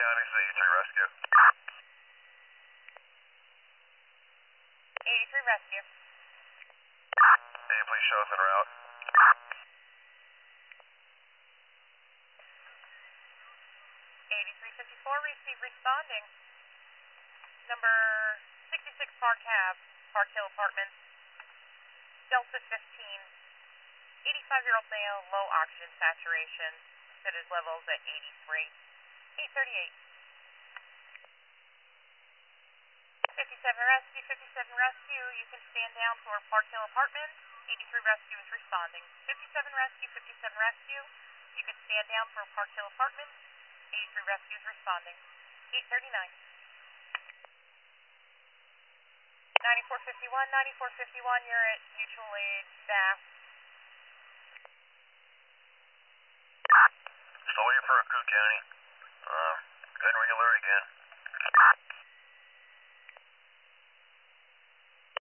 County, this is 83 Rescue. 83 Rescue. Hey, please show us en route. 8354, receive responding. Number 66 Park Ave, Park Hill Apartments. Delta 15. 85-year-old male, low oxygen saturation. Set his levels at 83. 838. 57 Rescue, 57 Rescue. You can stand down for Park Hill Apartments. 83 Rescue is responding. 57 Rescue, 57 Rescue. You can stand down for Park Hill Apartments. 83 Rescue is responding. 839. 9451, 9451. You're at mutual aid staff. Still waiting for a Cook County. Go ahead and ring alert again.